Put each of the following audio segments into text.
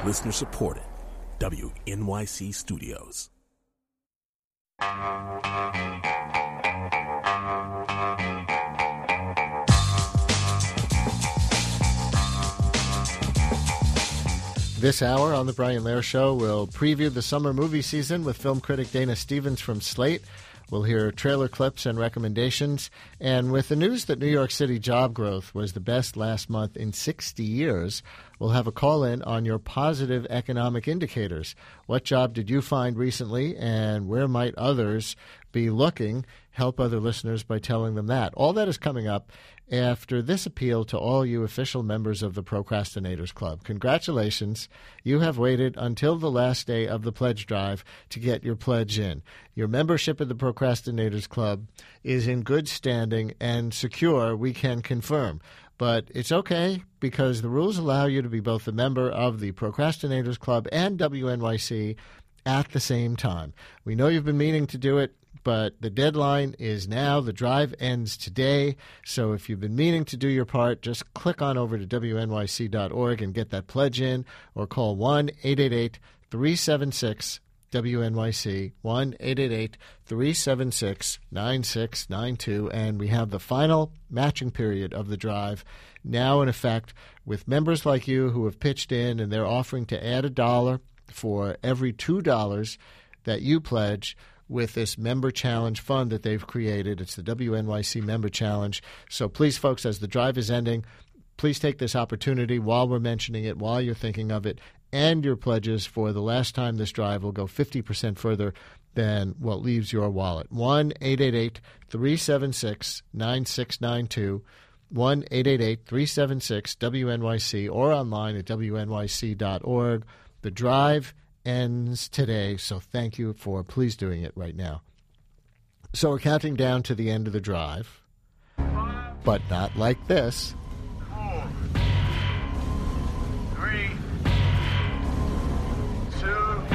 Listener supported. WNYC Studios. This hour on The Brian Lehrer Show, we'll preview the summer movie season with film critic Dana Stevens from Slate. We'll hear trailer clips and recommendations. And with the news that New York City job growth was the best last month in 60 years, we'll have a call-in on your positive economic indicators. What job did you find recently, and where might others be looking? Help other listeners by telling them that. All that is coming up after this appeal to all you official members of the Procrastinators Club. Congratulations. You have waited until the last day of the pledge drive to get your pledge in. Your membership of the Procrastinators Club is in good standing and secure, we can confirm. But it's okay because the rules allow you to be both a member of the Procrastinators Club and WNYC at the same time. We know you've been meaning to do it, but the deadline is now. The drive ends today. So if you've been meaning to do your part, just click on over to WNYC.org and get that pledge in, or call 1-888-376-WNYC, 1-888-376-9692. And we have the final matching period of the drive now in effect with members like you who have pitched in, and they're offering to add $1 for every $2 that you pledge with this Member Challenge fund that they've created. It's the WNYC Member Challenge. So please, folks, as the drive is ending, please take this opportunity while we're mentioning it, while you're thinking of it, and your pledges for the last time this drive will go 50% further than what leaves your wallet. 1-888-376-9692, 1-888-376-WNYC, or online at WNYC.org. The drive ends today, so thank you for please doing it right now. So we're counting down to the end of the drive, but not like this. 4, 3, 2,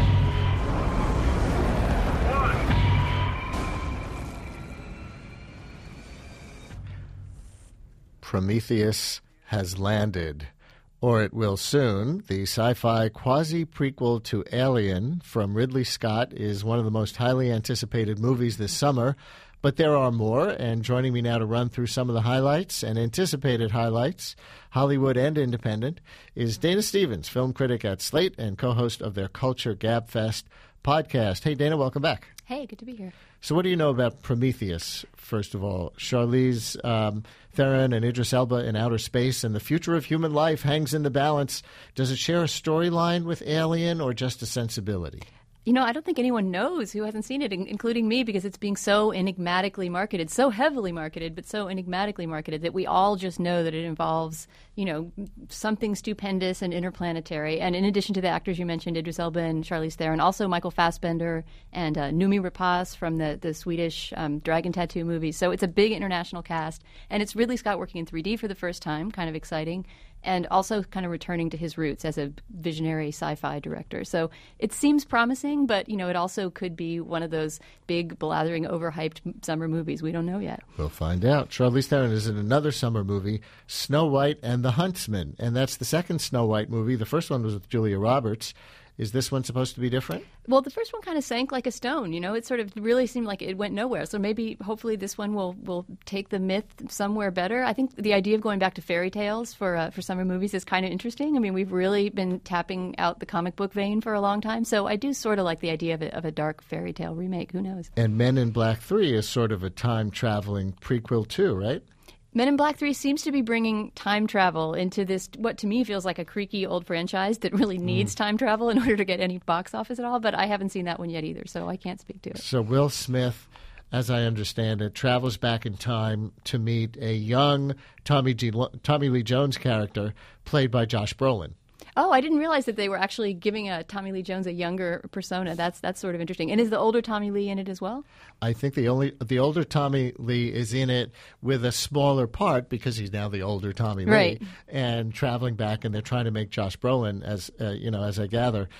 1. Prometheus has landed. Or it will soon. The sci-fi quasi-prequel to Alien from Ridley Scott is one of the most highly anticipated movies this summer. But there are more, and joining me now to run through some of the highlights and anticipated highlights, Hollywood and independent, is Dana Stevens, film critic at Slate and co-host of their Culture Gabfest podcast. Hey, Dana, welcome back. Hey, good to be here. So what do you know about Prometheus, first of all? Charlize Theron and Idris Elba in outer space, and the future of human life hangs in the balance. Does it share a storyline with Alien or just a sensibility? You know, I don't think anyone knows who hasn't seen it, including me, because it's being so enigmatically marketed, so heavily marketed, but so enigmatically marketed that we all just know that it involves, you know, something stupendous and interplanetary. And in addition to the actors you mentioned, Idris Elba and Charlize Theron, also Michael Fassbender and Noomi Rapace from the Swedish Dragon Tattoo movies. So it's a big international cast. And it's Ridley Scott working in 3D for the first time, kind of exciting, and also kind of returning to his roots as a visionary sci-fi director. So it seems promising, but, you know, it also could be one of those big, blathering, overhyped summer movies. We don't know yet. We'll find out. Charlize Theron is in another summer movie, Snow White and the Huntsman, and that's the second Snow White movie. The first one was with Julia Roberts. Is this one supposed to be different? Well, the first one kind of sank like a stone. You know, it sort of really seemed like it went nowhere. So maybe, hopefully, this one will take the myth somewhere better. I think the idea of going back to fairy tales for summer movies is kind of interesting. I mean, we've really been tapping out the comic book vein for a long time. So I do sort of like the idea of a dark fairy tale remake. Who knows? And Men in Black 3 is sort of a time-traveling prequel too, right? Men in Black 3 seems to be bringing time travel into this, what to me feels like a creaky old franchise that really needs time travel in order to get any box office at all. But I haven't seen that one yet either, so I can't speak to it. So Will Smith, as I understand it, travels back in time to meet a young Tommy Lee Jones character played by Josh Brolin. Oh, I didn't realize that they were actually giving Tommy Lee Jones a younger persona. That's sort of interesting. And is the older Tommy Lee in it as well? I think the older Tommy Lee is in it with a smaller part because he's now the older Tommy right. Lee and traveling back, and they're trying to make Josh Brolin, as as I gather,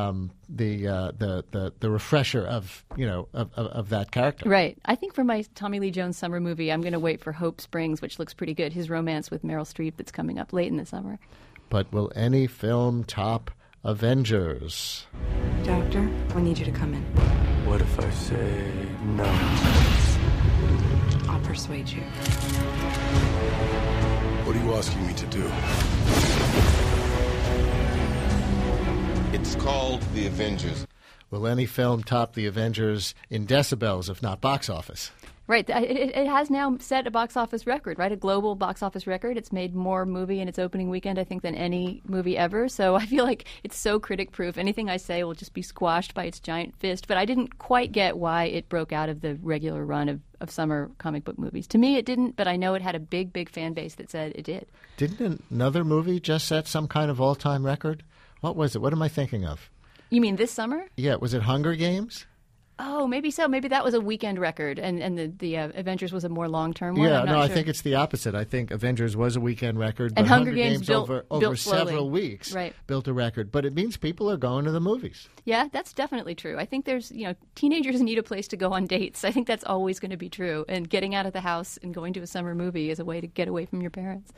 the refresher of that character. Right. I think for my Tommy Lee Jones summer movie, I'm going to wait for Hope Springs, which looks pretty good. His romance with Meryl Streep that's coming up late in the summer. But will any film top Avengers. Doctor, I need you to come in. What if I say no? I'll persuade you. What are you asking me to do? It's called The Avengers. Will any film top The Avengers in decibels, if not box office? Right. It has now set a box office record, right? A global box office record. It's made more movie in its opening weekend, I think, than any movie ever. So I feel like it's so critic-proof. Anything I say will just be squashed by its giant fist. But I didn't quite get why it broke out of the regular run of summer comic book movies. To me, it didn't, but I know it had a big, big fan base that said it did. Didn't another movie just set some kind of all-time record? What was it? What am I thinking of? You mean this summer? Yeah, was it Hunger Games? Oh, maybe so. Maybe that was a weekend record, and the Avengers was a more long-term one. Yeah, I'm not no, sure. I think it's the opposite. I think Avengers was a weekend record, but And Hunger Games built over slowly. several weeks Right. built a record. But it means people are going to the movies. Yeah, that's definitely true. I think there's, teenagers need a place to go on dates. I think that's always going to be true. And getting out of the house and going to a summer movie is a way to get away from your parents.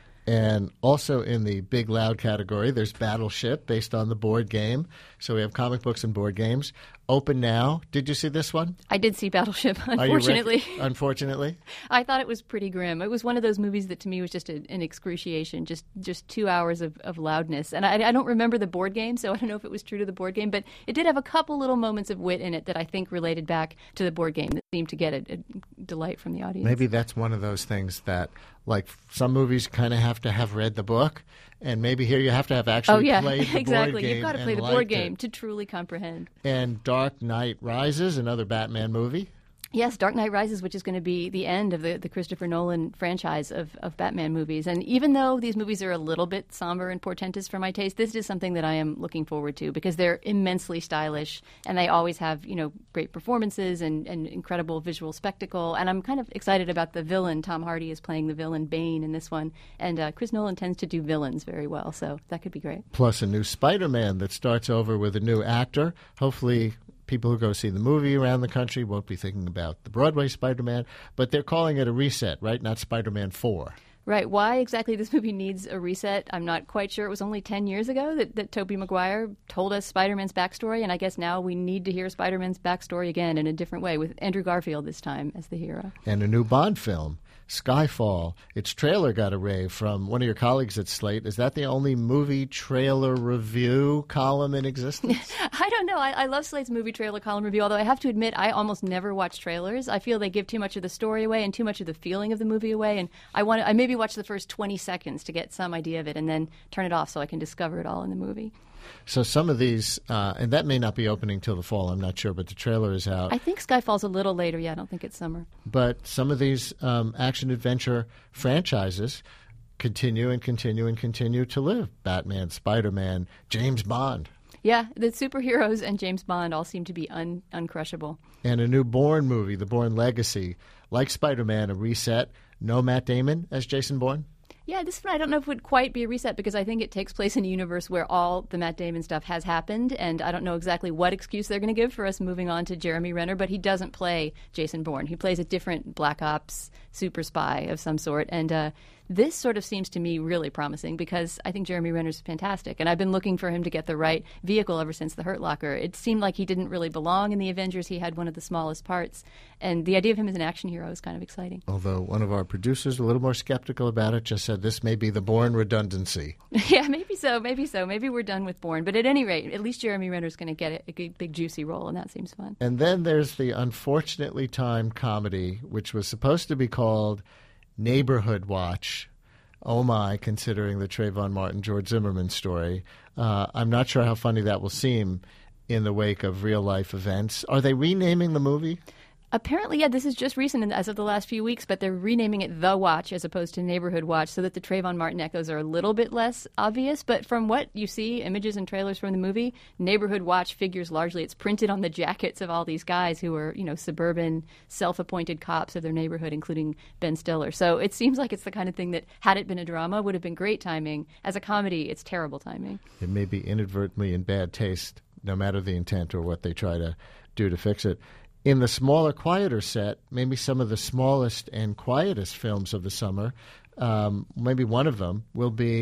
And also in the big loud category, there's Battleship, based on the board game. So we have comic books and board games. Open now. Did you see this one? I did see Battleship, Are you unfortunately. Unfortunately? I thought it was pretty grim. It was one of those movies that to me was just an excruciation, just 2 hours of loudness. And I don't remember the board game, so I don't know if it was true to the board game, but it did have a couple little moments of wit in it that I think related back to the board game that seemed to get a delight from the audience. Maybe that's one of those things that, like, some movies kind of have to have read the book, and maybe here you have to have actually played the exactly. board game. You've got to play the board game to truly comprehend. And Dark Knight Rises, another Batman movie. Yes, Dark Knight Rises, which is going to be the end of the Christopher Nolan franchise of Batman movies. And even though these movies are a little bit somber and portentous for my taste, this is something that I am looking forward to because they're immensely stylish and they always have, great performances and incredible visual spectacle. And I'm kind of excited about the villain. Tom Hardy is playing the villain Bane in this one. And Chris Nolan tends to do villains very well, so that could be great. Plus a new Spider-Man that starts over with a new actor. Hopefully people who go see the movie around the country won't be thinking about the Broadway Spider-Man, but they're calling it a reset, right? Not Spider-Man 4. Right. Why exactly this movie needs a reset, I'm not quite sure. It was only 10 years ago that Tobey Maguire told us Spider-Man's backstory, and I guess now we need to hear Spider-Man's backstory again in a different way, with Andrew Garfield this time as the hero. And a new Bond film, Skyfall. Its trailer got a rave from one of your colleagues at Slate. Is that the only movie trailer review column in existence? I don't know. I love Slate's movie trailer column review, although I have to admit I almost never watch trailers. I feel they give too much of the story away and too much of the feeling of the movie away, and I maybe watch the first 20 seconds to get some idea of it and then turn it off so I can discover it all in the movie. So some of these, and that may not be opening till the fall, I'm not sure, but the trailer is out. I think Skyfall's a little later. Yeah, I don't think it's summer. But some of these action-adventure franchises continue and continue and continue to live. Batman, Spider-Man, James Bond. Yeah, the superheroes and James Bond all seem to be uncrushable. And a new Bourne movie, The Bourne Legacy. Like Spider-Man, a reset. No Matt Damon as Jason Bourne? Yeah, this one I don't know if it would quite be a reset because I think it takes place in a universe where all the Matt Damon stuff has happened, and I don't know exactly what excuse they're going to give for us moving on to Jeremy Renner, but he doesn't play Jason Bourne. He plays a different Black Ops super spy of some sort, and this sort of seems to me really promising because I think Jeremy Renner's fantastic, and I've been looking for him to get the right vehicle ever since The Hurt Locker. It seemed like he didn't really belong in the Avengers. He had one of the smallest parts, and the idea of him as an action hero is kind of exciting. Although one of our producers, a little more skeptical about it, just said this may be the Bourne redundancy. Yeah, maybe so. Maybe we're done with Bourne. But at any rate, at least Jeremy Renner's going to get a big, juicy role, and that seems fun. And then there's the unfortunately timed comedy, which was supposed to be called Neighborhood Watch. Oh my, considering the Trayvon Martin, George Zimmerman story. I'm not sure how funny that will seem in the wake of real-life events. Are they renaming the movie? Apparently, yeah, this is just recent as of the last few weeks, but they're renaming it The Watch as opposed to Neighborhood Watch so that the Trayvon Martin echoes are a little bit less obvious. But from what you see, images and trailers from the movie, Neighborhood Watch figures largely. It's printed on the jackets of all these guys who are, suburban, self-appointed cops of their neighborhood, including Ben Stiller. So it seems like it's the kind of thing that, had it been a drama, would have been great timing. As a comedy, it's terrible timing. It may be inadvertently in bad taste, no matter the intent or what they try to do to fix it. In the smaller, quieter set, maybe some of the smallest and quietest films of the summer, maybe one of them will be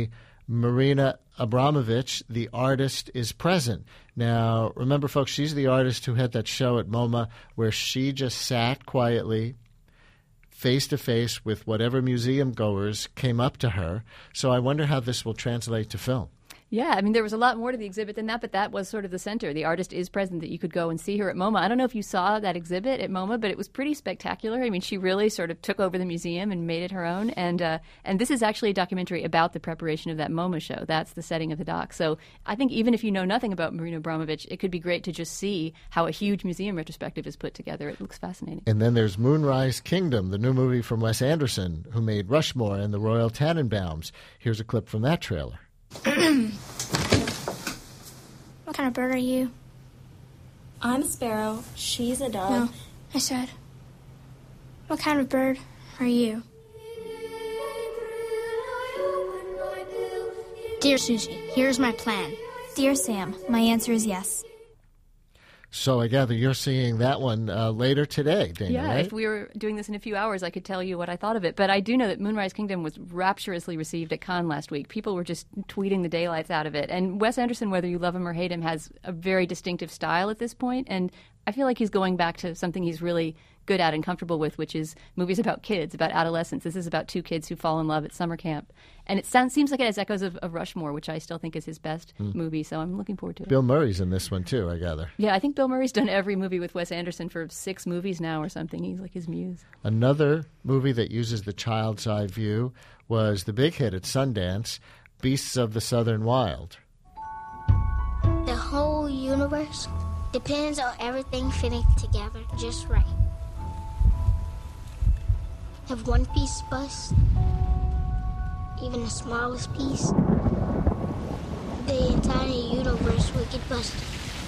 Marina Abramovich, the artist, is present. Now, remember, folks, she's the artist who had that show at MoMA where she just sat quietly, face-to-face with whatever museum goers came up to her. So I wonder how this will translate to film. Yeah, I mean, there was a lot more to the exhibit than that, but that was sort of the center. The artist is present, that you could go and see her at MoMA. I don't know if you saw that exhibit at MoMA, but it was pretty spectacular. I mean, she really sort of took over the museum and made it her own. And this is actually a documentary about the preparation of that MoMA show. That's the setting of the doc. So I think even if you know nothing about Marina Abramovich, it could be great to just see how a huge museum retrospective is put together. It looks fascinating. And then there's Moonrise Kingdom, the new movie from Wes Anderson, who made Rushmore and the Royal Tenenbaums. Here's a clip from that trailer. What kind of bird are you? I'm a sparrow. She's a dove. No, I said, what kind of bird are you? Dear Susie, here's my plan. Dear Sam, my answer is yes. So I gather you're seeing that one later today, Dana, Yeah, right? if we were doing this in a few hours, I could tell you what I thought of it. But I do know that Moonrise Kingdom was rapturously received at Cannes last week. People were just tweeting the daylights out of it. And Wes Anderson, whether you love him or hate him, has a very distinctive style at this point. And I feel like he's going back to something he's really good at and comfortable with, which is movies about kids, about adolescence. This is about two kids who fall in love at summer camp. And it seems like it has echoes of Rushmore, which I still think is his best movie, so I'm looking forward to it. Bill Murray's in this one, too, I gather. Yeah, I think Bill Murray's done every movie with Wes Anderson for 6 movies now or something. He's like his muse. Another movie that uses the child's eye view was the big hit at Sundance, Beasts of the Southern Wild. The whole universe depends on everything fitting together just right. If one piece busts, even the smallest piece, the entire universe will get busted.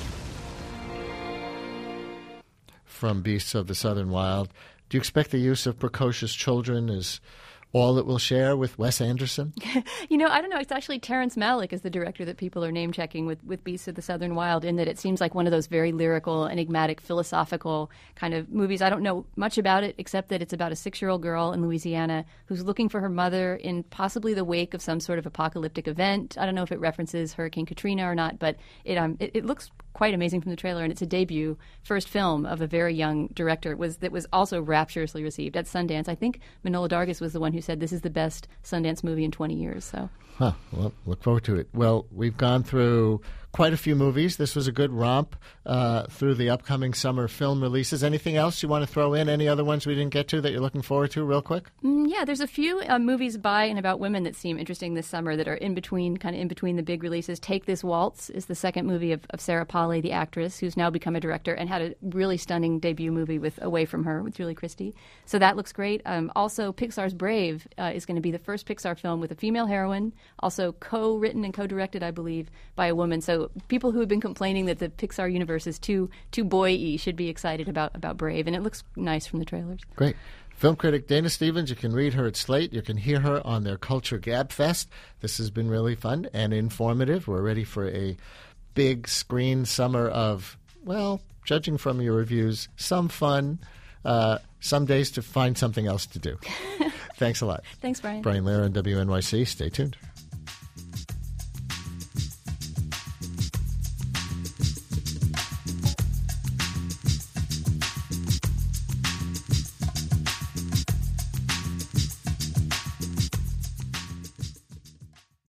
From Beasts of the Southern Wild. Do you expect the use of precocious children as all it will share with Wes Anderson? You know, I don't know. It's actually Terrence Malick is the director that people are name-checking with Beasts of the Southern Wild, in that it seems like one of those very lyrical, enigmatic, philosophical kind of movies. I don't know much about it, except that it's about a 6-year-old girl in Louisiana who's looking for her mother in possibly the wake of some sort of apocalyptic event. I don't know if it references Hurricane Katrina or not, but it looks quite amazing from the trailer, and it's a debut first film of a very young director that was also rapturously received at Sundance. I think Manohla Dargis was the one who said this is the best Sundance movie in 20 years. So, well, look forward to it. Well, we've gone through quite a few movies. This was a good romp through the upcoming summer film releases. Anything else you want to throw in? Any other ones we didn't get to that you're looking forward to real quick? Yeah, there's a few movies by and about women that seem interesting this summer that are in between the big releases. Take This Waltz is the second movie of Sarah Polley, the actress, who's now become a director and had a really stunning debut movie with Away From Her with Julie Christie. So that looks great. Also, Pixar's Brave is going to be the first Pixar film with a female heroine, also co-written and co-directed, I believe, by a woman. So people who have been complaining that the Pixar universe is too boy-y should be excited about Brave, and it looks nice from the trailers. Great. Film critic Dana Stevens, you can read her at Slate. You can hear her on their Culture Gab Fest. This has been really fun and informative. We're ready for a big screen summer of, well, judging from your reviews, some fun, some days to find something else to do. Thanks a lot. Thanks, Brian. Brian Lehrer on WNYC. Stay tuned.